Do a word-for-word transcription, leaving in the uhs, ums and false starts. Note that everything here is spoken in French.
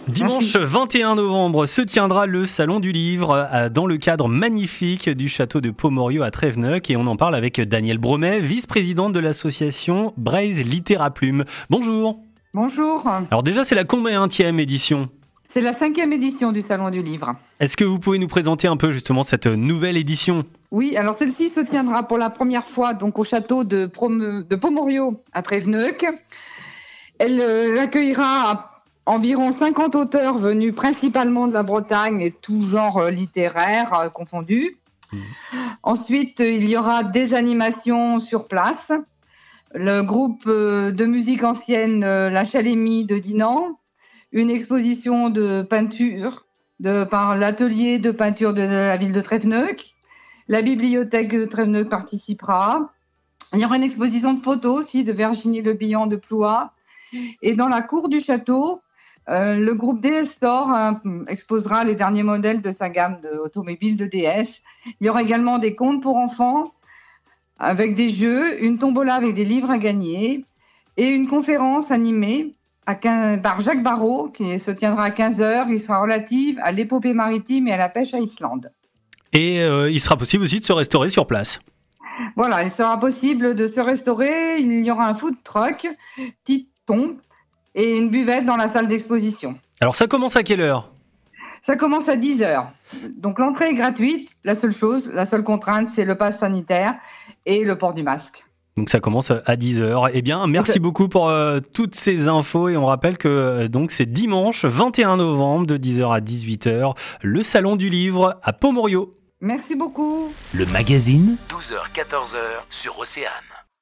Dimanche vingt et un novembre se tiendra le Salon du Livre dans le cadre magnifique du château de Pomorio à Tréveneuc et on en parle avec Danielle Bromet, vice-présidente de l'association Braise Littéra-Plume. Bonjour. Bonjour. Alors déjà, c'est la combienième édition ? C'est la cinquième édition du Salon du Livre. Est-ce que vous pouvez nous présenter un peu justement cette nouvelle édition ? Oui, alors celle-ci se tiendra pour la première fois donc au château de, Prom- de Pomorio à Tréveneuc. Elle euh, accueillera environ cinquante auteurs venus principalement de la Bretagne et tout genre euh, littéraire euh, confondu. Mmh. Ensuite, euh, il y aura des animations sur place. Le groupe euh, de musique ancienne euh, La Chalémie de Dinan, une exposition de peinture de, par l'atelier de peinture de la ville de Tréveneuc. La bibliothèque de Tréveneuc participera. Il y aura une exposition de photos aussi de Virginie Le Bihan de Ploie. Et dans la cour du château, euh, le groupe D S Store hein, exposera les derniers modèles de sa gamme d'automobiles de D S. Il y aura également des contes pour enfants avec des jeux, une tombola avec des livres à gagner et une conférence animée à quinze, par Jacques Barrault qui se tiendra à quinze heures. Il sera relative à l'épopée maritime et à la pêche à Islande. Et euh, il sera possible aussi de se restaurer sur place. Voilà, il sera possible de se restaurer. Il y aura un food truck, Titon et une buvette dans la salle d'exposition. Alors ça commence à quelle heure ? Ça commence à dix heures. Donc l'entrée est gratuite. La seule chose, la seule contrainte, c'est le pass sanitaire et le port du masque. Donc ça commence à dix heures. Eh bien, merci beaucoup pour euh, toutes ces infos et on rappelle que euh, donc c'est dimanche vingt et un novembre de dix heures à dix-huit heures, le Salon du Livre à Pomorio. Merci beaucoup. Le magazine, douze heures quatorze heures sur Océane.